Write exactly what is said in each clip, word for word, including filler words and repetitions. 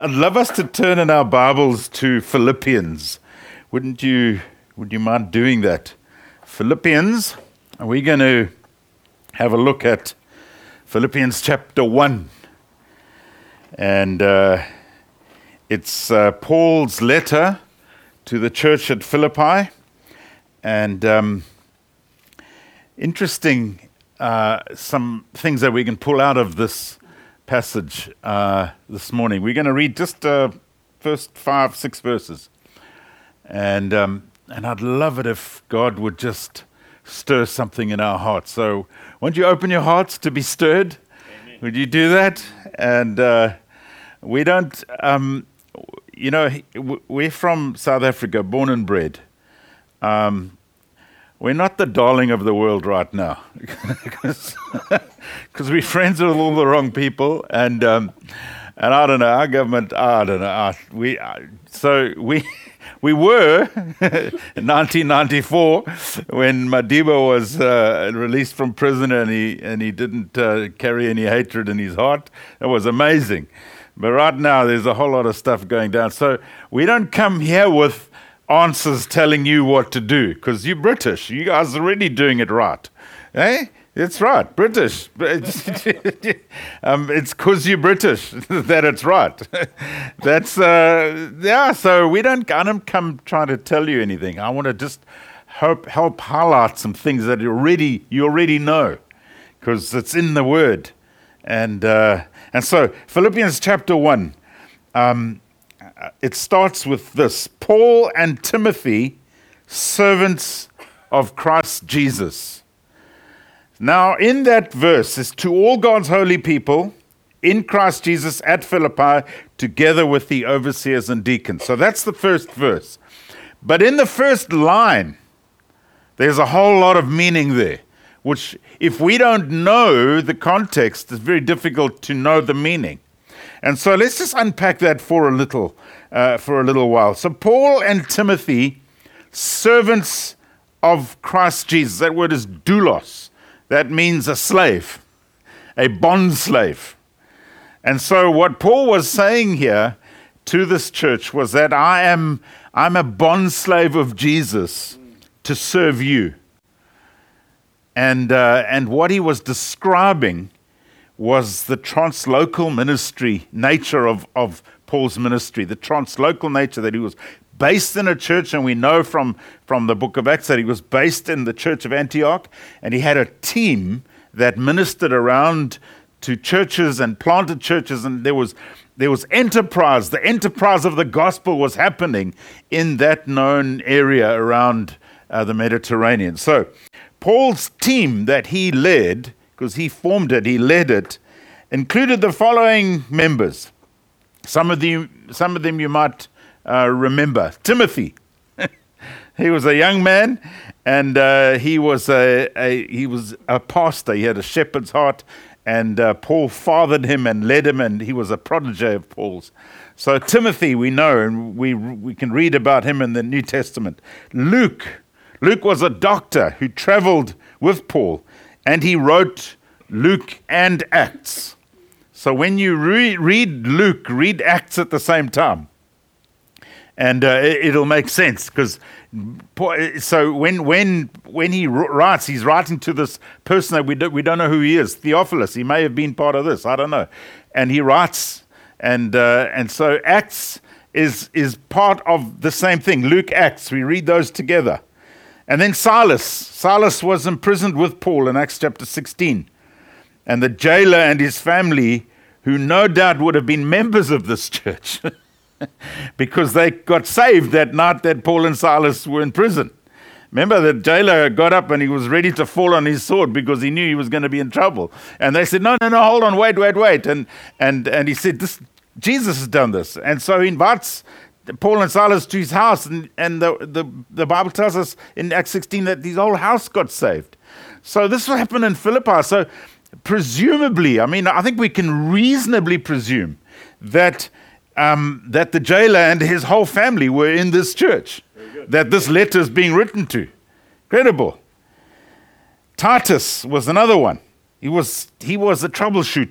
I'd love us to turn in our Bibles to Philippians. Wouldn't you, would you mind doing that? Philippians, we're going to have a look at Philippians chapter one. And uh, it's uh, Paul's letter to the church at Philippi. And um, interesting, uh, some things that we can pull out of this passage uh, this morning. We're going to read just uh, first five, six verses. And um, and I'd love it if God would just stir something in our hearts. So won't you open your hearts to be stirred? Amen. Would you do that? And uh, we don't, um, you know, we're from South Africa, born and bred. Um, we're not the darling of the world right now. Because we're friends with all the wrong people. And um, and I don't know, our government, I don't know. Our, we uh, So we... We were in nineteen ninety-four when Madiba was uh, released from prison and he and he didn't uh, carry any hatred in his heart. That was amazing. But right now there's a whole lot of stuff going down. So we don't come here with answers telling you what to do because you're British. You guys are already doing it right. Eh? It's right, British. um, it's because you're British that it's right. That's uh, yeah. So we don't. I don't come trying to tell you anything. I want to just help help highlight some things that you already you already know, because it's in the Word. And uh, and so Philippians chapter one. Um, it starts with this: Paul and Timothy, servants of Christ Jesus. Now, in that verse is to all God's holy people in Christ Jesus at Philippi, together with the overseers and deacons. So that's the first verse. But in the first line, there's a whole lot of meaning there, which if we don't know the context, it's very difficult to know the meaning. And so let's just unpack that for a little, uh, for a little while. So Paul and Timothy, servants of Christ Jesus. That word is doulos. That means a slave, a bond slave. And so what Paul was saying here to this church was that I am I'm a bond slave of Jesus to serve you. And uh, and what he was describing was the translocal ministry nature of, of Paul's ministry, the translocal nature that he was based in a church, and we know from, from the book of Acts that he was based in the church of Antioch, and he had a team that ministered around to churches and planted churches, and there was there was enterprise. The enterprise of the gospel was happening in that known area around uh, the Mediterranean. So Paul's team that he led, because he formed it, he led it, included the following members. Some of them, some of them you might Uh, remember Timothy. He was a young man, and uh, he was a, a he was a pastor. He had a shepherd's heart, and uh, Paul fathered him and led him, and he was a protege of Paul's. So Timothy, we know, and we we can read about him in the New Testament. Luke, Luke was a doctor who traveled with Paul, and he wrote Luke and Acts. So when you re- read Luke, read Acts at the same time. And uh, it'll make sense, because so when when when he writes, he's writing to this person that we don't, we don't know who he is, Theophilus. He may have been part of this, I don't know. And he writes, and uh, and so Acts is is part of the same thing. Luke, Acts, we read those together. And then Silas, Silas was imprisoned with Paul in Acts chapter sixteen, and the jailer and his family, who no doubt would have been members of this church. Because they got saved that night that Paul and Silas were in prison. Remember, the jailer got up and he was ready to fall on his sword because he knew he was going to be in trouble. And they said, no, no, no, hold on, wait, wait, wait. And and and he said, this, Jesus has done this. And so he invites Paul and Silas to his house. And, and the, the, the Bible tells us in Acts sixteen that his whole house got saved. So this will happen in Philippi. So presumably, I mean, I think we can reasonably presume that Um, that the jailer and his whole family were in this church, that this letter is being written to. Incredible. Titus was another one. He was he was a troubleshooter.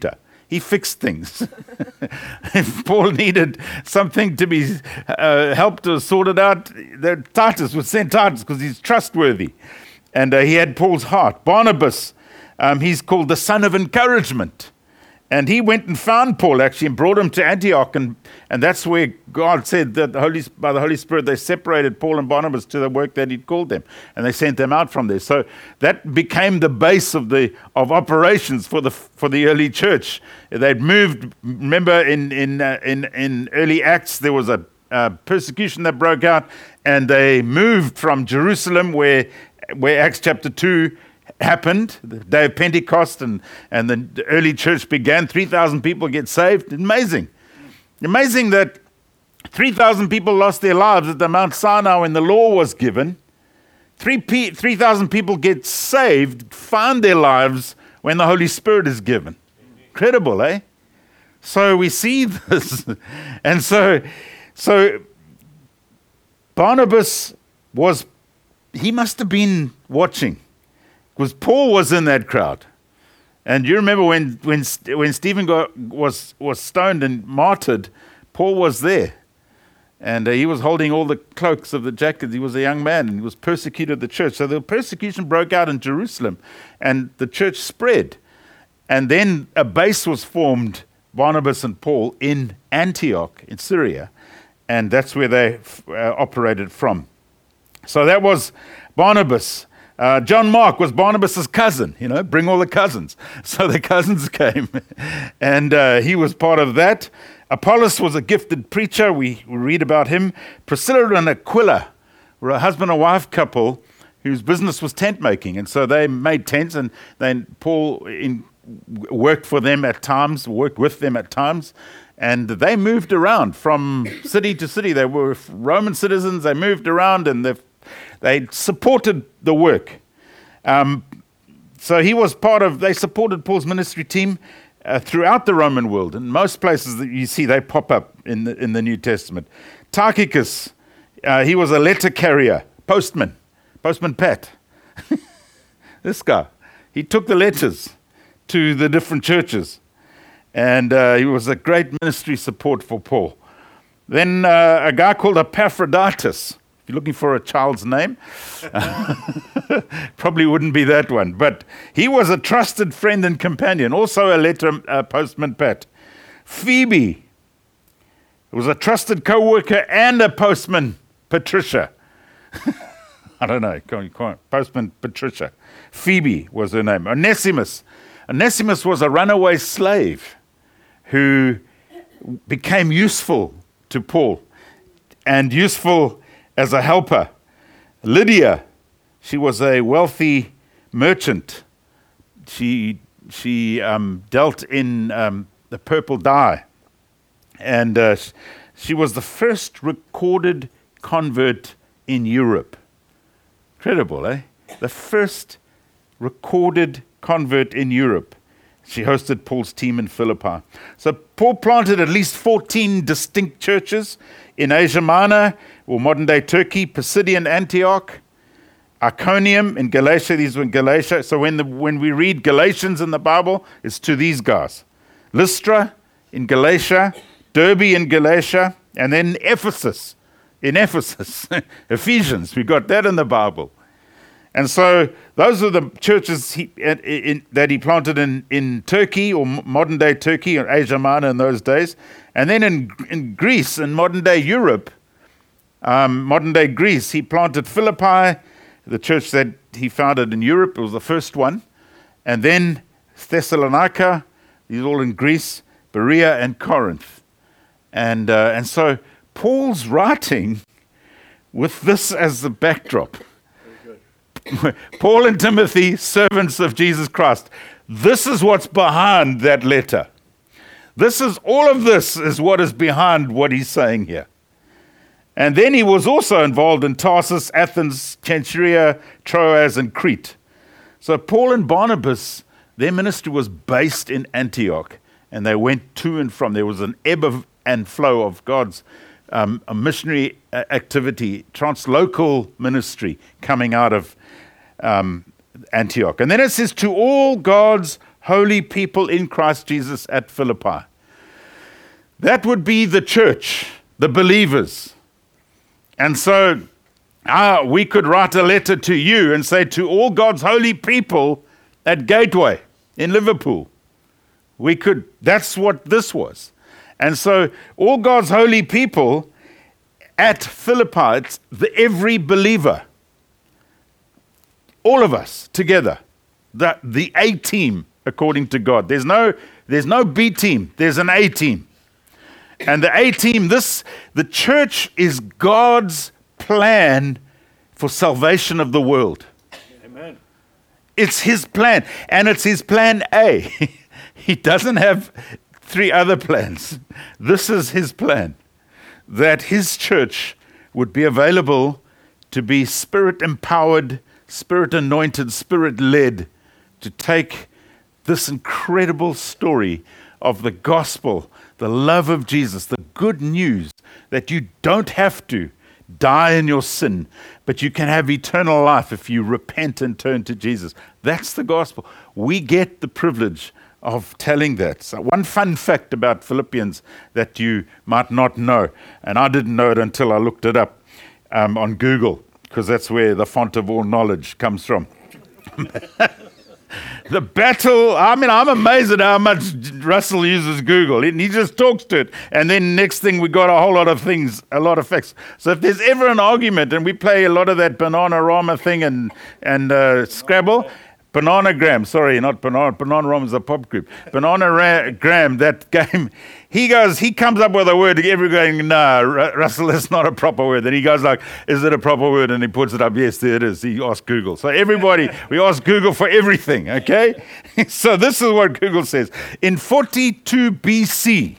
he fixed things. If Paul needed something to be uh, helped or sorted out, the Titus would send Titus because he's trustworthy. And uh, he had Paul's heart. Barnabas, um, he's called the son of encouragement. And he went and found Paul, actually, and brought him to Antioch. And, and that's where God said that the Holy, by the Holy Spirit, they separated Paul and Barnabas to the work that he'd called them. And they sent them out from there. So that became the base of the of operations for the for the early church. They'd moved, remember, in, in, uh, in, in early Acts, there was a uh, persecution that broke out. And they moved from Jerusalem, where, where Acts chapter two happened, the day of Pentecost, and, and the early church began. three thousand people get saved. Amazing. Amazing that three thousand people lost their lives at the Mount Sinai when the law was given. three thousand people get saved, find their lives when the Holy Spirit is given. Incredible, eh? So we see this. And so, so Barnabas was, he must have been watching. Because Paul was in that crowd. And you remember when when when Stephen got, was was stoned and martyred, Paul was there. And uh, he was holding all the cloaks of the jackets. He was a young man and he was persecuted the church. So the persecution broke out in Jerusalem and the church spread. And then a base was formed, Barnabas and Paul, in Antioch in Syria. And that's where they uh, operated from. So that was Barnabas. Uh, John Mark was Barnabas' cousin, you know, bring all the cousins. So the cousins came, and uh, he was part of that. Apollos was a gifted preacher. We, we read about him. Priscilla and Aquila were a husband and wife couple whose business was tent making. And so they made tents, and then Paul in, worked for them at times, worked with them at times. And they moved around from city to city. They were Roman citizens. They moved around, and they They supported the work. Um, so he was part of, they supported Paul's ministry team uh, throughout the Roman world. In most places that you see, they pop up in the, in the New Testament. Tychicus, uh, he was a letter carrier, postman, postman Pat. This guy, he took the letters to the different churches. And uh, he was a great ministry support for Paul. Then uh, a guy called Epaphroditus. You're looking for a child's name? Probably wouldn't be that one. But he was a trusted friend and companion, also a letter uh, postman Pat. Phoebe was a trusted co-worker and a postman Patricia. I don't know, postman Patricia. Phoebe was her name. Onesimus. Onesimus was a runaway slave who became useful to Paul and useful as a helper. Lydia, she was a wealthy merchant. She she um, dealt in um, the purple dye. And uh, she was the first recorded convert in Europe. Incredible, eh? The first recorded convert in Europe. She hosted Paul's team in Philippi. So Paul planted at least fourteen distinct churches in Asia Minor, or modern-day Turkey, Pisidian Antioch, Iconium in Galatia. These were in Galatia. So when the, when we read Galatians in the Bible, it's to these guys. Lystra in Galatia, Derbe in Galatia, and then Ephesus in Ephesus. Ephesians, we got that in the Bible. And so those are the churches he, in, in, that he planted in, in Turkey, or modern-day Turkey, or Asia Minor in those days. And then in, in Greece, in modern-day Europe, um, modern-day Greece, he planted Philippi, the church that he founded in Europe. It was the first one. And then Thessalonica, these are all in Greece, Berea, and Corinth. And, uh, and so Paul's writing with this as the backdrop. Paul and Timothy, servants of Jesus Christ. This is what's behind that letter. This is, all of this is what is behind what he's saying here. And then he was also involved in Tarsus, Athens, Cenchrea, Troas, and Crete. So Paul and Barnabas, their ministry was based in Antioch, and they went to and from. There was an ebb of, and flow of God's um, a missionary activity, translocal ministry coming out of um, Antioch. And then it says, to all God's holy people in Christ Jesus at Philippi. That would be the church, the believers. And so uh, we could write a letter to you and say, to all God's holy people at Gateway in Liverpool. We could, that's what this was. And so all God's holy people at Philippi, it's the every believer. All of us together. The, the A team, according to God. There's no, there's no B team, there's an A team. And the A team, this, the church is God's plan for salvation of the world. Amen. It's his plan, and it's his plan A. He doesn't have three other plans. This is his plan, that his church would be available to be spirit-empowered, spirit-anointed, spirit-led, to take this incredible story of the gospel, the love of Jesus, the good news that you don't have to die in your sin, but you can have eternal life if you repent and turn to Jesus. That's the gospel. We get the privilege of telling that. So one fun fact about Philippians that you might not know, and I didn't know it until I looked it up um, on Google, because that's where the font of all knowledge comes from. The battle, I mean, I'm amazed at how much Russell uses Google. He just talks to it. And then next thing, we got a whole lot of things, a lot of facts. So if there's ever an argument, and we play a lot of that Bananarama thing and, and uh, Scrabble, Bananagram, sorry, not Banana, Bananarama is a pop group. Bananagram, that game, he goes, he comes up with a word, everybody going, no, Russell, that's not a proper word. And he goes like, is it a proper word? And he puts it up, yes, there it is. He asked Google. So everybody, we ask Google for everything, okay? So this is what Google says. In forty-two B C,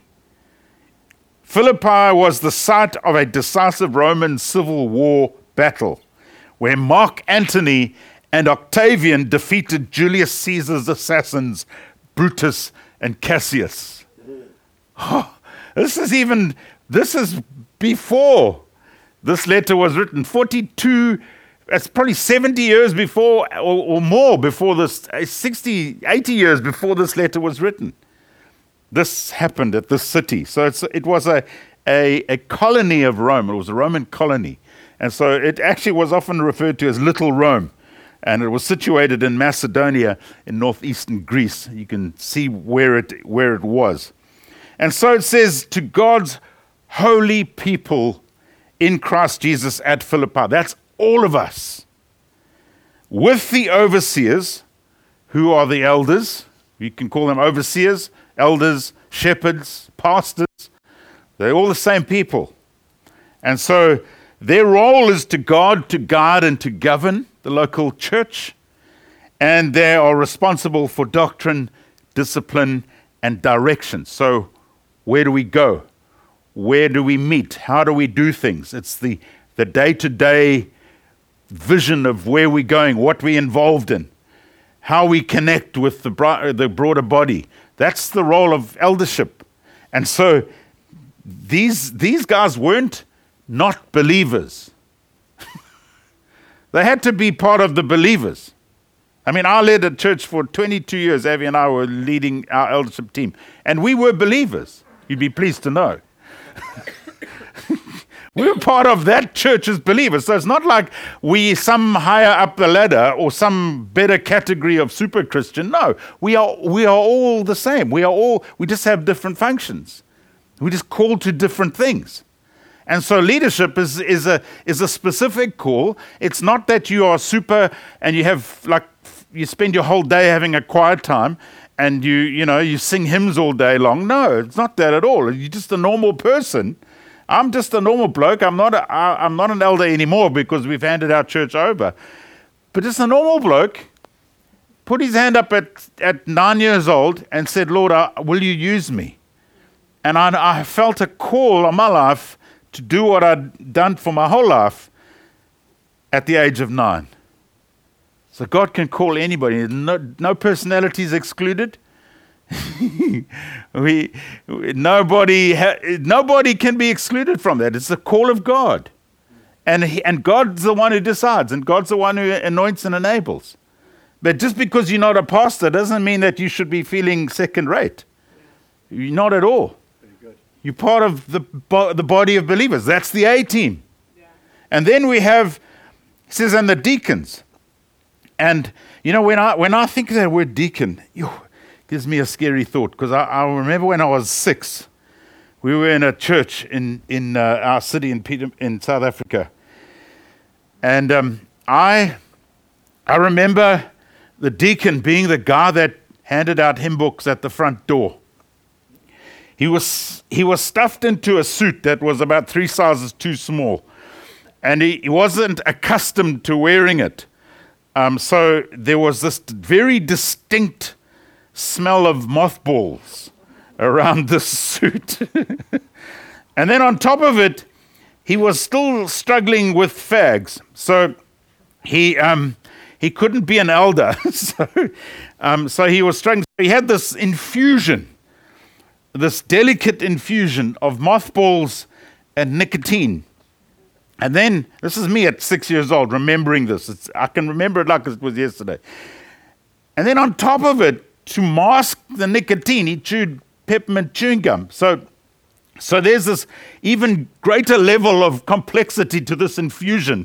Philippi was the site of a decisive Roman civil war battle where Mark Antony and Octavian defeated Julius Caesar's assassins, Brutus and Cassius. Oh, this is even, this is before this letter was written. forty-two, it's probably seventy years before or, or more before this, sixty, eighty years before this letter was written. This happened at this city. So it's, it was a, a, a colony of Rome. It was a Roman colony. And so it actually was often referred to as Little Rome. And it was situated in Macedonia in northeastern Greece. You can see where it where it was. And so it says, to God's holy people in Christ Jesus at Philippi. That's all of us. With the overseers, who are the elders. You can call them overseers, elders, shepherds, pastors. They're all the same people. And so their role is to guard, to guide, and to govern the local church, and they are responsible for doctrine, discipline, and direction. So where do we go? Where do we meet? How do we do things? It's the, the day-to-day vision of where we're going, what we're involved in, how we connect with the, bro- the broader body. That's the role of eldership. And so these, these guys weren't not believers. They had to be part of the believers. I mean, I led a church for twenty-two years. Avi and I were leading our eldership team. And we were believers. You'd be pleased to know. We were part of that church as believers. So it's not like we some higher up the ladder or some better category of super Christian. No, we are we are all the same. We are all, we just have different functions. We're just called to different things. And so leadership is, is a is a specific call. It's not that you are super and you have like you spend your whole day having a quiet time and you you know you sing hymns all day long. No, it's not that at all. You're just a normal person. I'm just a normal bloke. I'm not a, I'm not an elder anymore because we've handed our church over. But just a normal bloke put his hand up at, at nine years old and said, Lord, uh, will you use me? And I, I felt a call on my life to do what I'd done for my whole life at the age of nine. So God can call anybody. No, no personalities excluded. we, nobody, ha, nobody can be excluded from that. It's the call of God. And, he, and God's the one who decides, and God's the one who anoints and enables. But just because you're not a pastor doesn't mean that you should be feeling second rate. You're not at all. Very good. You're part of the, bo- the body of believers. That's the A team. Yeah. And then we have, it says, and the deacons. And, you know, when I when I think of that word deacon, it gives me a scary thought. Because I, I remember when I was six, we were in a church in, in uh, our city in Peter, in South Africa. And um, I I remember the deacon being the guy that handed out hymn books at the front door. He was he was stuffed into a suit that was about three sizes too small. And he, he wasn't accustomed to wearing it. Um, so there was this very distinct smell of mothballs around this suit. And then on top of it, he was still struggling with fags. So he um, he couldn't be an elder. so, um, so he was struggling. He had this infusion, this delicate infusion of mothballs and nicotine. And then, this is me at six years old, remembering this. It's, I can remember it like it was yesterday. And then on top of it, to mask the nicotine, he chewed peppermint chewing gum. So, so there's this even greater level of complexity to this infusion.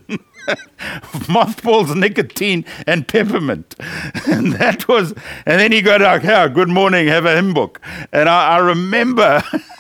Mothballs, nicotine, and peppermint. And that was, and then he got like, yeah, good morning, have a hymn book. And I, I remember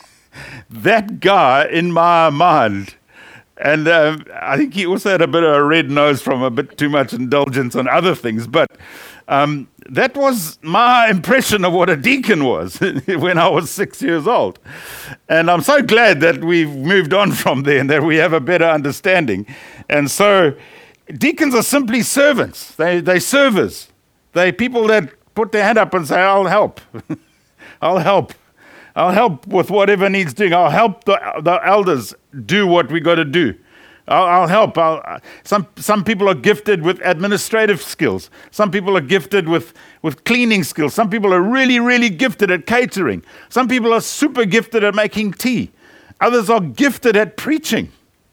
that guy in my mind. And uh, I think he also had a bit of a red nose from a bit too much indulgence on other things. But um, that was my impression of what a deacon was when I was six years old. And I'm so glad that we've moved on from there and that we have a better understanding. And so deacons are simply servants. They, they're servers. They're people that put their hand up and say, I'll help. I'll help. I'll help with whatever needs doing. I'll help the, the elders do what we got to do. I'll, I'll help. I'll, some some people are gifted with administrative skills. Some people are gifted with, with cleaning skills. Some people are really, really gifted at catering. Some people are super gifted at making tea. Others are gifted at preaching.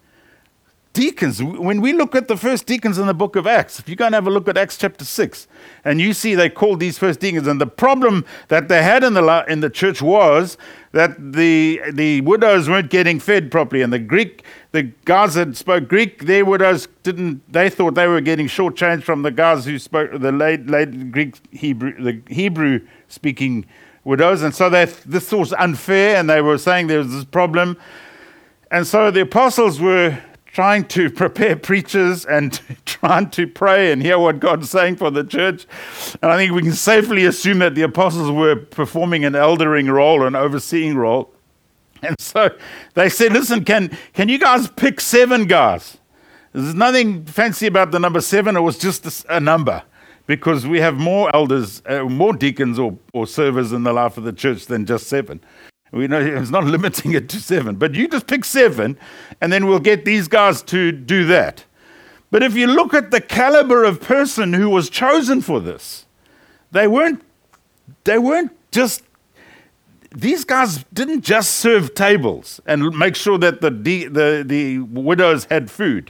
Deacons, when we look at the first deacons in the book of Acts, if you go and have a look at Acts chapter six, and you see they called these first deacons, and the problem that they had in the in the church was that the the widows weren't getting fed properly, and the Greek, the guys that spoke Greek, their widows didn't, they thought they were getting shortchanged from the guys who spoke the late, late Greek Hebrew, the Hebrew speaking widows, and so they, this was unfair, and they were saying there was this problem, and so the apostles were trying to prepare preachers and trying to pray and hear what God's saying for the church. And I think we can safely assume that the apostles were performing an eldering role, an overseeing role. And so they said, listen, can, can you guys pick seven guys? There's nothing fancy about the number seven. It was just a number, because we have more elders, uh, more deacons or, or servers in the life of the church than just seven. We know it's not limiting it to seven, but you just pick seven, and then we'll get these guys to do that. But if you look at the caliber of person who was chosen for this, they weren't, they weren't just, these guys didn't just serve tables and make sure that the, the, the widows had food.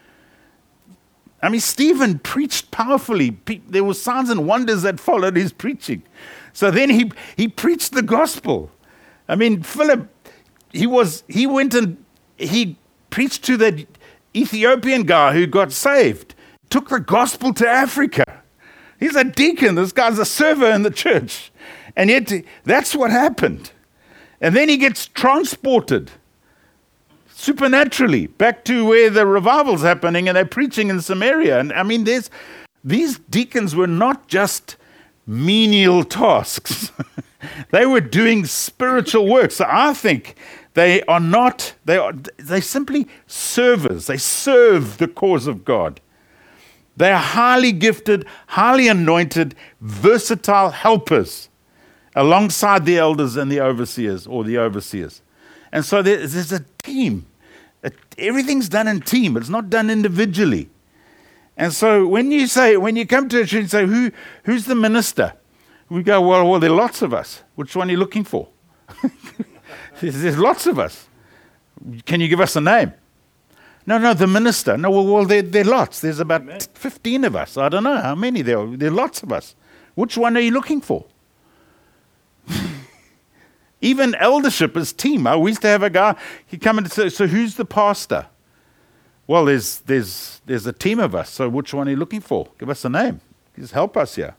I mean, Stephen preached powerfully. There were signs and wonders that followed his preaching. So then he, he preached the gospel. I mean, Philip, he was, he went and he preached to that Ethiopian guy who got saved, took the gospel to Africa. He's a deacon. This guy's a server in the church. And yet that's what happened. And then he gets transported supernaturally back to where the revival's happening, and they're preaching in Samaria. And I mean, there's, these deacons were not just menial tasks. They were doing spiritual work. So I think they are not, they are, they simply servers. They serve the cause of God. They are highly gifted, highly anointed, versatile helpers alongside the elders and the overseers, or the overseers. And so there's, there's a team. Everything's done in team. It's not done individually. And so when you say, when you come to a church and say, Who, who's the minister? We go, well, well, there are lots of us. Which one are you looking for? there's, there's lots of us. Can you give us a name? No, no, the minister. No, well, well there, there are lots. There's about Amen. fifteen of us. I don't know how many there are. There are lots of us. Which one are you looking for? Even eldership is team. We used to have a guy, he'd come and say, so who's the pastor? Well, there's there's there's a team of us, so which one are you looking for? Give us a name. Just help us here.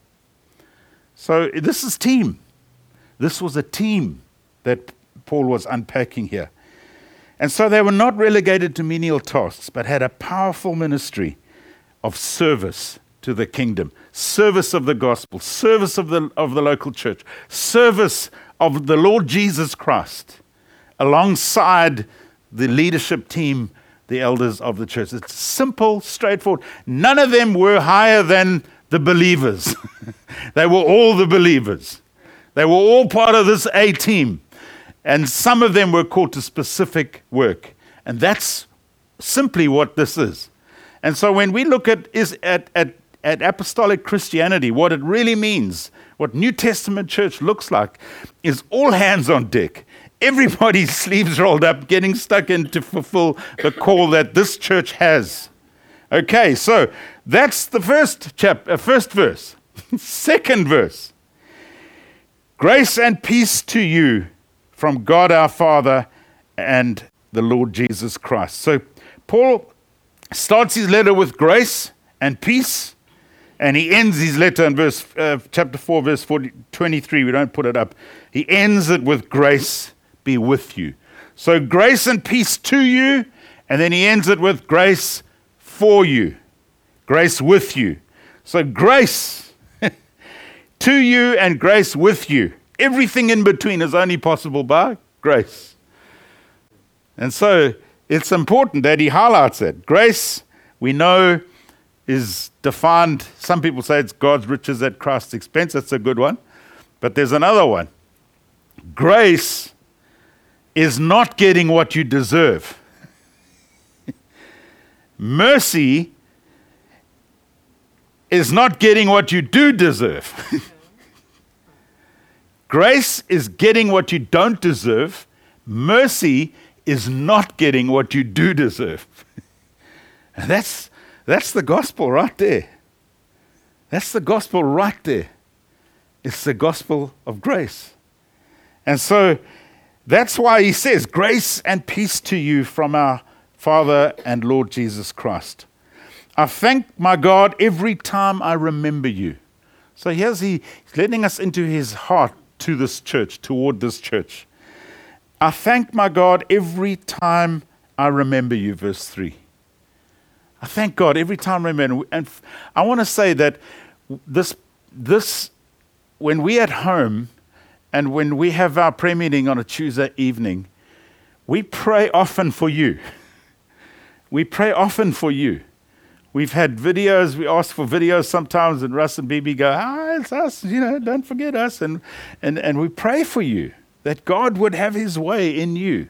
So this is team. This was a team that Paul was unpacking here. And so they were not relegated to menial tasks, but had a powerful ministry of service to the kingdom, service of the gospel, service of the of the local church, service of the Lord Jesus Christ, alongside the leadership team, the elders of the church. It's simple, straightforward. None of them were higher than the believers. They were all the believers. They were all part of this A team. And some of them were called to specific work. And that's simply what this is. And so when we look at, is at, at, at apostolic Christianity, what it really means, what New Testament church looks like, is all hands on deck. Everybody's sleeves rolled up, getting stuck in to fulfill the call that this church has. Okay, so that's the first chap, uh, first verse. Second verse. Grace and peace to you from God our Father and the Lord Jesus Christ. So Paul starts his letter with grace and peace, and he ends his letter in verse uh, chapter four, verse forty, twenty-three. We don't put it up. He ends it with grace be with you. So grace and peace to you, and then he ends it with grace for you, grace with you. So grace to you and grace with you. Everything in between is only possible by grace. And so it's important that he highlights it. Grace, we know, is defined, some people say it's God's riches at Christ's expense. That's a good one. But there's another one. Grace is not getting what you deserve. Mercy is not getting what you do deserve. Grace is getting what you don't deserve. Mercy is not getting what you do deserve. And that's that's the gospel right there. That's the gospel right there. It's the gospel of grace. And so that's why he says, grace and peace to you from our Father and Lord Jesus Christ. I thank my God every time I remember you. So here's he, he's letting us into his heart to this church, toward this church. I thank my God every time I remember you, verse three. I thank God every time I remember. And I want to say that this, this, when we're at home and when we have our prayer meeting on a Tuesday evening, we pray often for you. We pray often for you. We've had videos, we ask for videos sometimes, and Russ and Bibi go, ah, it's us, you know, don't forget us. And, and, and we pray for you, that God would have his way in you.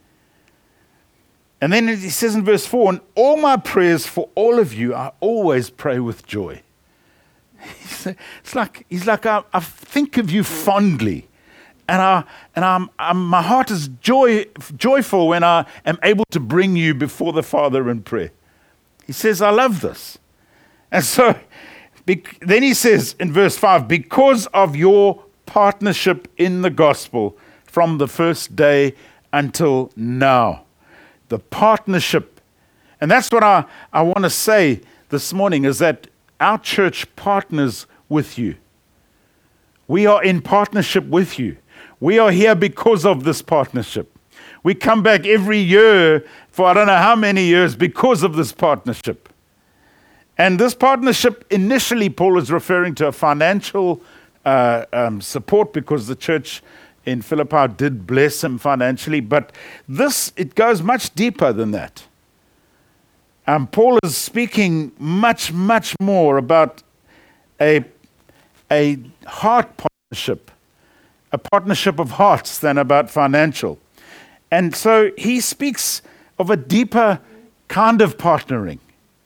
And then he says in verse four, and all my prayers for all of you, I always pray with joy. It's like, he's like, I, I think of you fondly. And I, and I'm, I'm, my heart is joy, joyful when I am able to bring you before the Father in prayer. He says, I love this. And so bec- then he says in verse five, because of your partnership in the gospel from the first day until now. The partnership. And that's what I, I want to say this morning, is that our church partners with you. We are in partnership with you. We are here because of this partnership. We come back every year for I don't know how many years because of this partnership. And this partnership, initially, Paul is referring to a financial uh, um, support because the church in Philippi did bless him financially. But this, it goes much deeper than that. Um, Paul is speaking much, much more about a, a heart partnership, a partnership of hearts than about financial. And so he speaks of a deeper kind of partnering.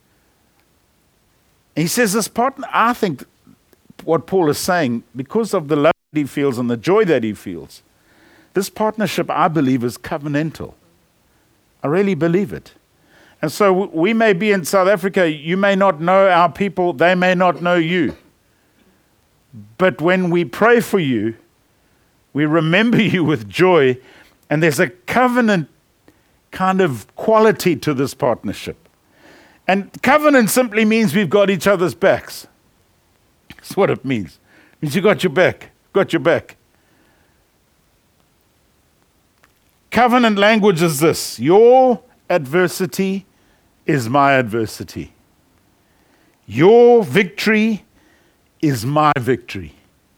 He says this partner, I think what Paul is saying, because of the love that he feels and the joy that he feels, this partnership, I believe, is covenantal. I really believe it. And so we may be in South Africa, you may not know our people, they may not know you. But when we pray for you, we remember you with joy, and there's a covenant kind of quality to this partnership. And covenant simply means we've got each other's backs. That's what it means. It means you got your back, got your back. Covenant language is this: your adversity is my adversity. Your victory is my victory.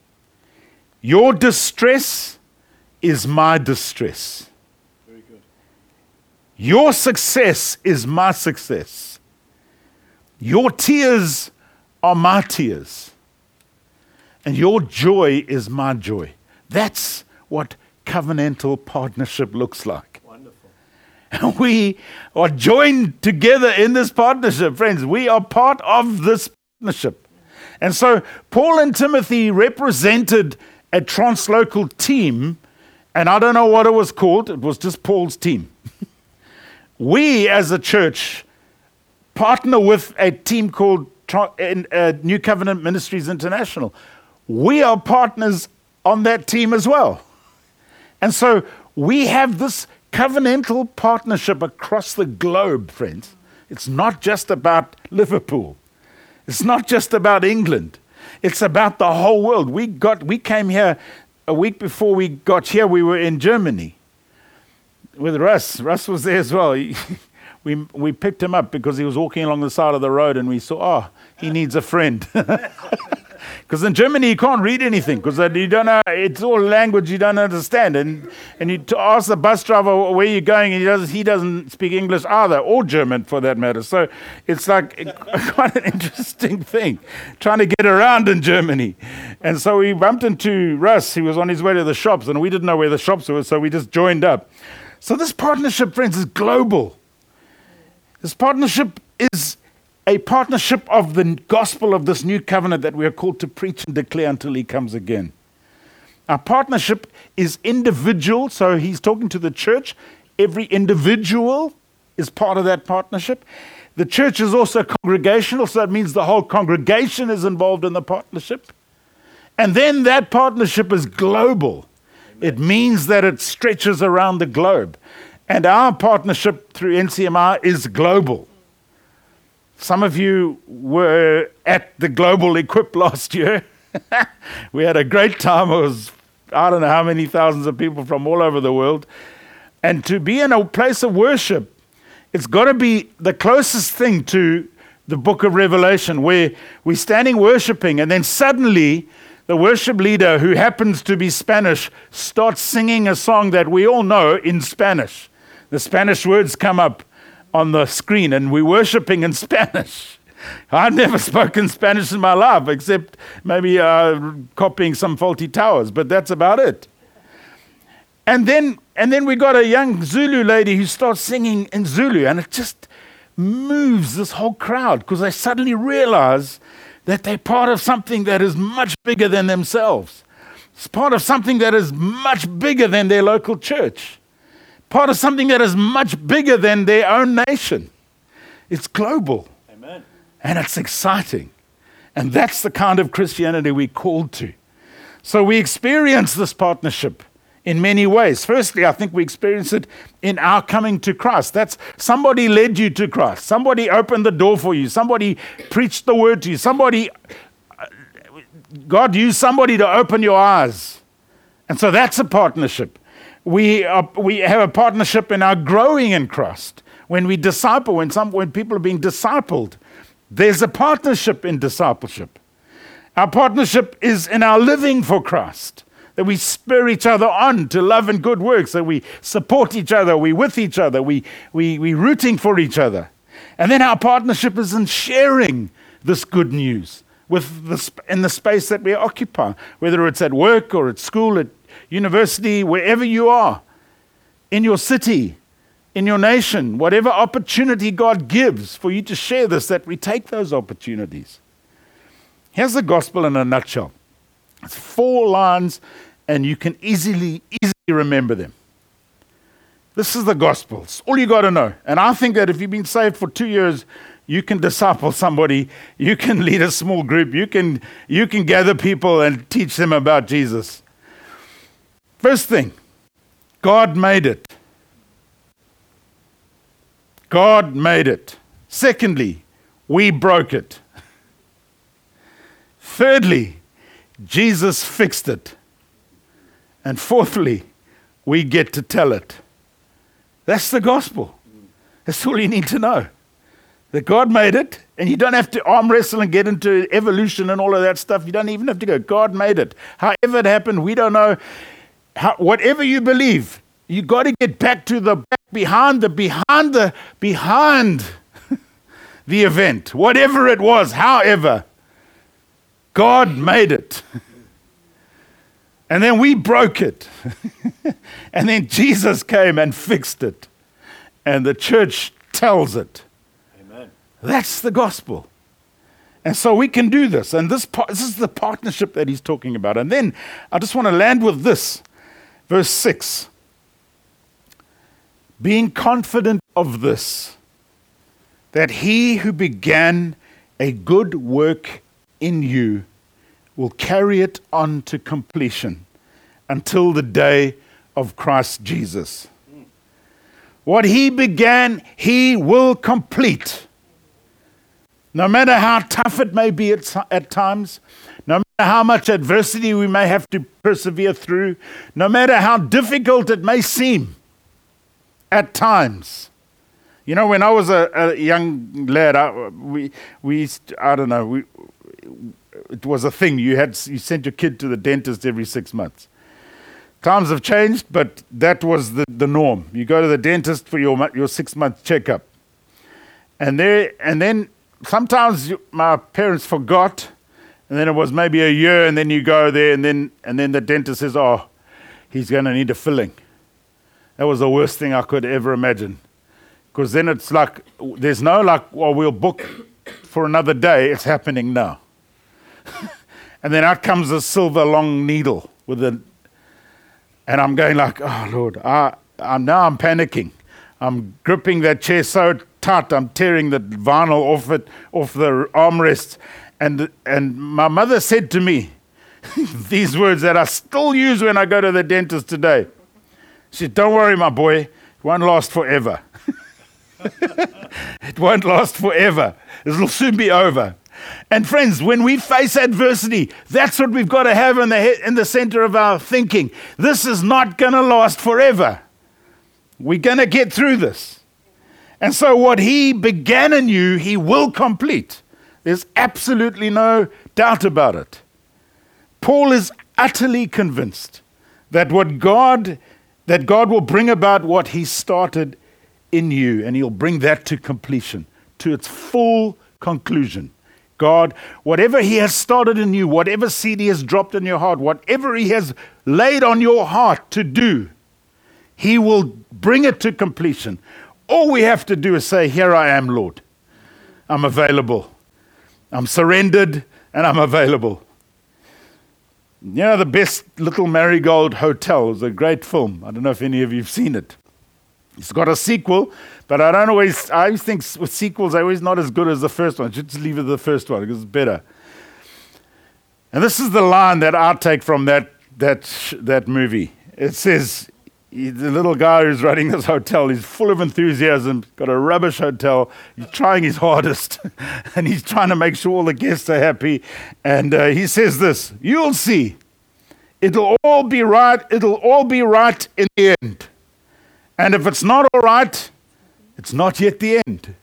Your distress is my distress. Very good. Your success is my success. Your tears are my tears. And your joy is my joy. That's what covenantal partnership looks like. Wonderful. And we are joined together in this partnership, friends. We are part of this partnership. And so Paul and Timothy represented a translocal team, and I don't know what it was called. It was just Paul's team. We, as a church, partner with a team called uh, New Covenant Ministries International. We are partners on that team as well. And so we have this covenantal partnership across the globe, friends. It's not just about Liverpool. It's not just about England. It's about the whole world. We got, we came here a week before we got here. We were in Germany with Russ. Russ was there as well. He, we we picked him up because he was walking along the side of the road, and we saw, oh, he needs a friend. Because in Germany you can't read anything because you don't know, it's all language you don't understand. And and you to ask the bus driver where you're going, and he doesn't he doesn't speak English either, or German for that matter. So it's like quite an interesting thing, trying to get around in Germany. And so we bumped into Russ. He was on his way to the shops, and we didn't know where the shops were, so we just joined up. So this partnership, friends, is global. This partnership is a partnership of the gospel of this new covenant that we are called to preach and declare until he comes again. Our partnership is individual, so he's talking to the church. Every individual is part of that partnership. The church is also congregational, so that means the whole congregation is involved in the partnership. And then that partnership is global. Amen. It means that it stretches around the globe. And our partnership through N C M I is global. Some of you were at the Global Equip last year. We had a great time. It was, I don't know how many thousands of people from all over the world. And to be in a place of worship, it's got to be the closest thing to the book of Revelation, where we're standing worshiping, and then suddenly the worship leader, who happens to be Spanish, starts singing a song that we all know in Spanish. The Spanish words come up on the screen, and we're worshiping in Spanish. I've never spoken Spanish in my life, except maybe uh, copying some faulty towers, but that's about it. And then, and then we got a young Zulu lady who starts singing in Zulu, and it just moves this whole crowd because they suddenly realize that they're part of something that is much bigger than themselves. It's part of something that is much bigger than their local church. Part of something that is much bigger than their own nation. It's global. Amen. And it's exciting. And that's the kind of Christianity we're called to. So we experience this partnership in many ways. Firstly, I think we experience it in our coming to Christ. That's somebody led you to Christ. Somebody opened the door for you. Somebody preached the word to you. Somebody, God used somebody to open your eyes. And so that's a partnership. We are, we have a partnership in our growing in Christ. When we disciple, when some when people are being discipled, there's a partnership in discipleship. Our partnership is in our living for Christ, that we spur each other on to love and good works, that we support each other, we with each other, we we we rooting for each other. And then our partnership is in sharing this good news with the, in the space that we occupy, whether it's at work or at school, at university, wherever you are, in your city, in your nation, whatever opportunity God gives for you to share this, that we take those opportunities. Here's the gospel in a nutshell. It's four lines, and you can easily, easily remember them. This is the gospel. It's all you got to know. And I think that if you've been saved for two years, you can disciple somebody, you can lead a small group, you can, you can gather people and teach them about Jesus. First thing, God made it. God made it. Secondly, we broke it. Thirdly, Jesus fixed it. And fourthly, we get to tell it. That's the gospel. That's all you need to know. That God made it, and you don't have to arm wrestle and get into evolution and all of that stuff. You don't even have to go, God made it. However it happened, we don't know. How, whatever you believe, you got to get back to the back behind the behind the behind the event. Whatever it was, however, God made it. And then we broke it. And then Jesus came and fixed it. And the church tells it. That's the gospel. And so we can do this. And this, this is the partnership that he's talking about. And then I just want to land with this. Verse six. Being confident of this, that he who began a good work in you will carry it on to completion until the day of Christ Jesus. What he began, he will complete. No matter how tough it may be at, at times, no matter how much adversity we may have to persevere through, no matter how difficult it may seem at times. You know, when I was a, a young lad, I, we, we, I don't know, we, it was a thing. You had, you sent your kid to the dentist every six months. Times have changed, but that was the, the norm. You go to the dentist for your your six-month checkup. And there, and then sometimes you, my parents forgot, and then it was maybe a year, and then you go there, and then and then the dentist says, oh, he's going to need a filling. That was the worst thing I could ever imagine. Because then it's like, there's no like, well, we'll book for another day. It's happening now. And then out comes a silver long needle with a, and I'm going like, oh, Lord, I, I now I'm panicking. I'm gripping that chair so tight, I'm tearing the vinyl off it, off the armrests. And and my mother said to me these words that I still use when I go to the dentist today. She said, don't worry, my boy, it won't last forever. It won't last forever. It'll soon be over. And friends, when we face adversity, that's what we've got to have in the head, in the center of our thinking. This is not going to last forever. We're going to get through this. And so what he began in you, he will complete. There's absolutely no doubt about it. Paul is utterly convinced that what God, that God will bring about what he started in you, and he'll bring that to completion, to its full conclusion. God, whatever he has started in you, whatever seed he has dropped in your heart, whatever he has laid on your heart to do, he will bring it to completion. All we have to do is say, here I am, Lord. I'm available. I'm surrendered and I'm available. You know, the Best Little Marigold Hotel is a great film. I don't know if any of you have seen it. It's got a sequel, but I don't always, I always think with sequels, they're always not as good as the first one. Just leave it the first one because it's better. And this is the line that I take from that that that movie. It says, the little guy who's running this hotel, he's full of enthusiasm, got a rubbish hotel, he's trying his hardest, and he's trying to make sure all the guests are happy. And uh, he says this, you'll see, it'll all be right, it'll all be right in the end. And if it's not all right, it's not yet the end.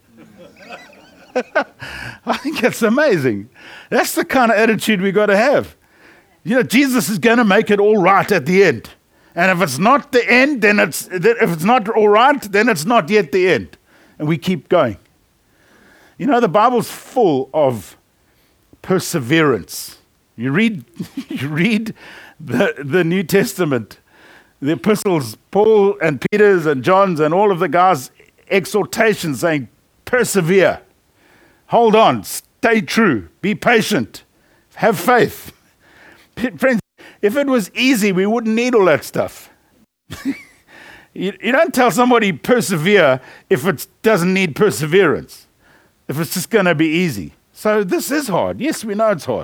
I think that's amazing. That's the kind of attitude we got to have. You know, Jesus is going to make it all right at the end. And if it's not the end, then it's, if it's not all right, then it's not yet the end. And we keep going. You know, the Bible's full of perseverance. You read, you read the, the New Testament, the epistles, Paul and Peter's and John's and all of the guys' exhortations saying, persevere, hold on, stay true, be patient, have faith. Friends, if it was easy, we wouldn't need all that stuff. You, you don't tell somebody persevere if it doesn't need perseverance, if it's just going to be easy. So this is hard. Yes, we know it's hard.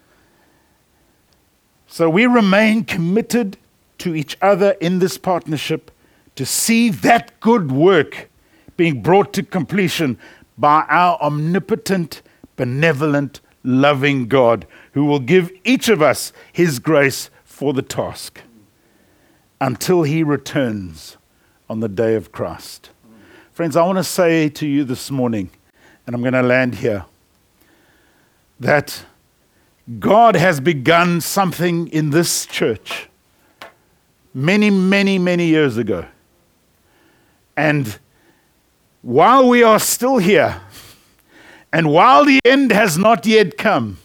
So we remain committed to each other in this partnership to see that good work being brought to completion by our omnipotent, benevolent, loving God, who will give each of us his grace for the task until he returns on the day of Christ. Friends, I want to say to you this morning, and I'm going to land here, that God has begun something in this church many, many, many years ago. And while we are still here, and while the end has not yet come,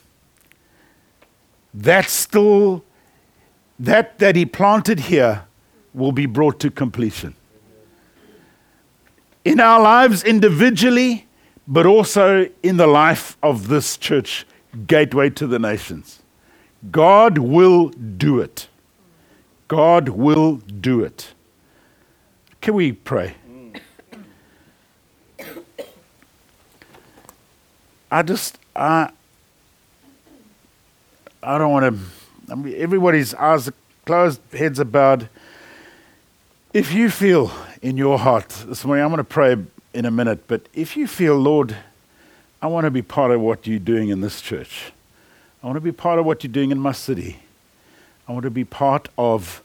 that still, that that he planted here will be brought to completion. In our lives individually, but also in the life of this church, Gateway to the Nations. God will do it. God will do it. Can we pray? I just, I, I don't want to, I mean, everybody's eyes are closed, heads are bowed. If you feel in your heart this morning, I'm going to pray in a minute, but if you feel, Lord, I want to be part of what you're doing in this church. I want to be part of what you're doing in my city. I want to be part of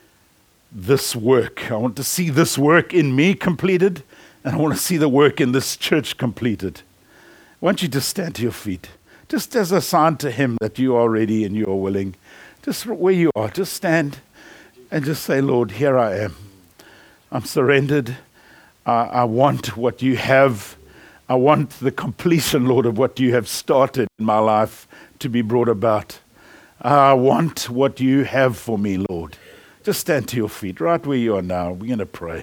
this work. I want to see this work in me completed, and I want to see the work in this church completed. Why don't you just stand to your feet, just as a sign to him that you are ready and you are willing. Just where you are, just stand and just say, Lord, here I am. I'm surrendered. I, I want what you have. I want the completion, Lord, of what you have started in my life to be brought about. I want what you have for me, Lord. Just stand to your feet right where you are now. We're going to pray.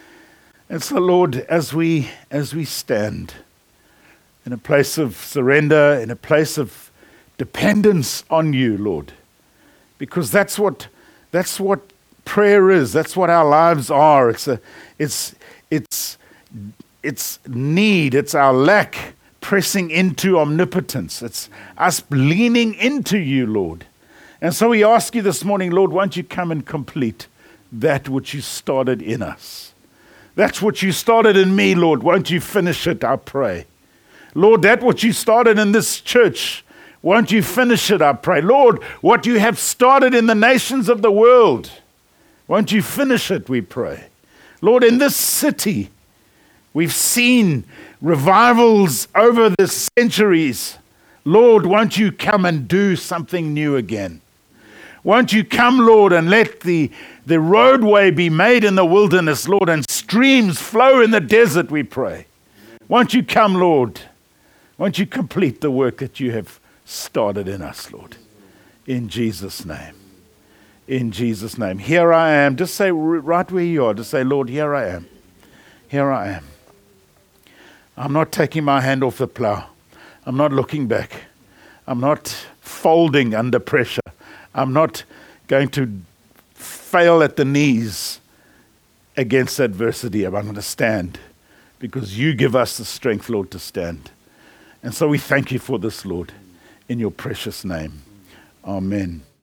And so, Lord, as we as we stand in a place of surrender, in a place of dependence on you, Lord, because that's what that's what prayer is. That's what our lives are. It's a it's it's it's need. It's our lack pressing into omnipotence. It's us leaning into you, Lord. And so we ask you this morning, Lord, won't you come and complete that which you started in us? That's what you started in me, Lord. Won't you finish it, I pray. Lord, that what you started in this church, won't you finish it, I pray. Lord, what you have started in the nations of the world, won't you finish it, we pray. Lord, in this city, we've seen revivals over the centuries. Lord, won't you come and do something new again? Won't you come, Lord, and let the, the roadway be made in the wilderness, Lord, and streams flow in the desert, we pray. Won't you come, Lord? Won't you complete the work that you have started in us, Lord? In Jesus' name. In Jesus' name. Here I am. Just say right where you are. Just say, Lord, here I am. Here I am. I'm not taking my hand off the plow. I'm not looking back. I'm not folding under pressure. I'm not going to fail at the knees against adversity. I'm going to stand because you give us the strength, Lord, to stand. And so we thank you for this, Lord, in your precious name. Amen.